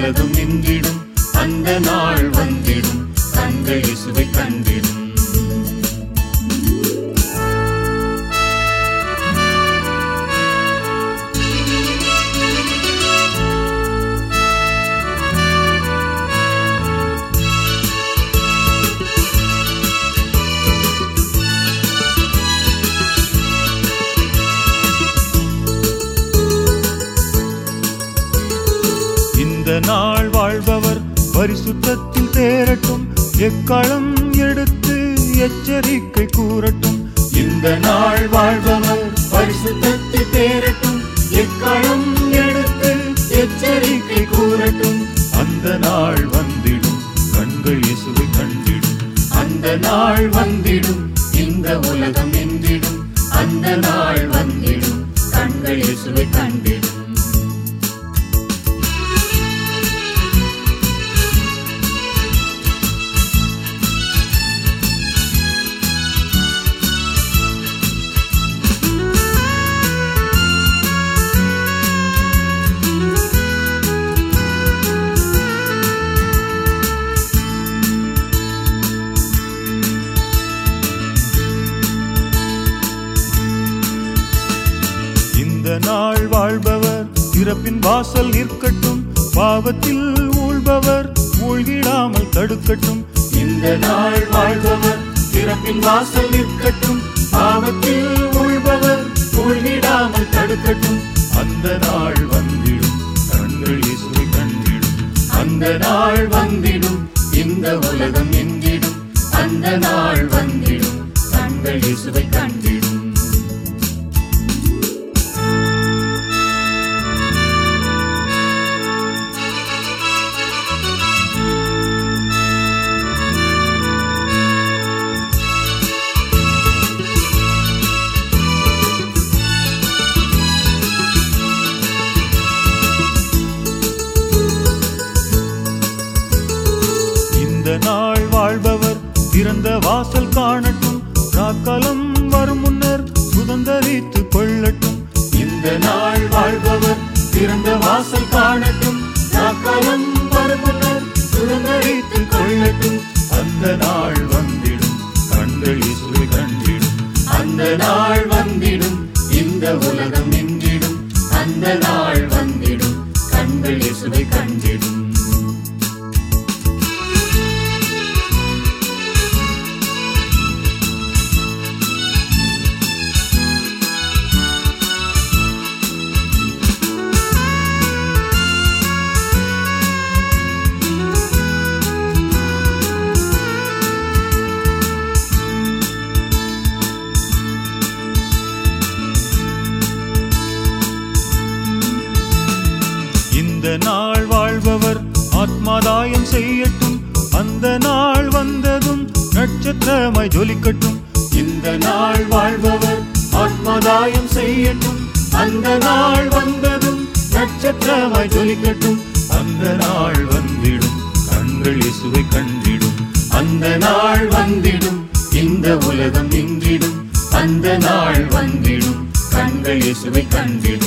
உலகம் நின்றிடும், அந்த நாள் வந்திடும், கண்கள் இயேசுவை கண்டிடும். இந்த நாள் வாழ்பவர் பரிசுத்தத்தில் தேரட்டும், எக்காலம் எடுத்து எச்சரிக்கை கூறட்டும். இந்த நாள் வாழ்பவர் பரிசுத்தத்தில் தேரட்டும், எக்காலம் எடுத்து எச்சரிக்கை கூறட்டும். அந்த நாள் வந்திடும், கண்கள் இயேசுவை கண்டிடும். அந்த நாள் வந்திடும், இந்த உலகம் நின்றிடும். அந்த நாள் வந்திடும், கண்கள் இயேசுவை கண்டிடும். இந்த நாள் வாழ்பவர் இறப்பின் வாசல் நிற்கட்டும், பாவத்தில் ஊழ்பவர் மூழ்கிடாமல் தடுக்கட்டும். இந்த நாள் வாழ்பவர் இறப்பின் வாசல் நிற்கட்டும், பாவத்தில் ஊழ்பவர் மூழ்கிடாமல் தடுக்கட்டும். அந்த நாள் வந்திடும், கண்கள் இயேசுவை கண்டிடும். அந்த நாள் வந்திடும், இந்த உலகம் நின்றிடும். அந்த நாள் வந்திடும், கண்கள் இயேசுவை கண்டிடும். இந்த நாள் வாழ்பவர் திறந்த வாசல் காணட்டும், ராக்காலம் வரும் முன்னர் சுதந்தரித்துக் கொள்ளட்டும். இந்த நாள் வாழ்பவர் திறந்த வாசல் காணட்டும், ராக்காலம் வரும் முன்னர் சுதந்தரித்துக் கொள்ளட்டும். அந்த நாள் வந்திடும், கண்கள் இயேசுவை கண்டிடும். அந்த நாள் வந்திடும், இந்த உலகம் நின்றிடும். அந்த நாள் வந்திடும், கண்கள் இயேசுவை கண்டிடும். இந்த நாள் வாழ்பவர் ஆத்மாதாயம் செய்யட்டும், அந்த நாள் வந்ததும் நட்சத்திரமாய் ஜொலிக்கட்டும். இந்த நாள் வாழ்பவர் ஆத்மாதாயம் செய்யட்டும், அந்த நாள் வந்ததும் நட்சத்திரமாய் ஜொலிக்கட்டும். அந்த நாள் வந்திடும், கண்கள் இயேசுவை கண்டிடும். அந்த நாள் வந்திடும், இந்த உலகம் நின்றிடும். அந்த நாள் வந்திடும், கண்கள் இயேசுவை கண்டிடும்.